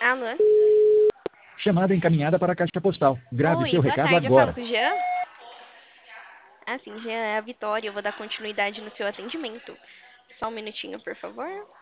Alô? Chamada encaminhada para a caixa postal. Grave Oi, seu boa recado tarde. Eu falo agora. com o Jean? Ah, sim, Jean, é a Vitória. Eu vou dar continuidade no seu atendimento. Só um minutinho, por favor.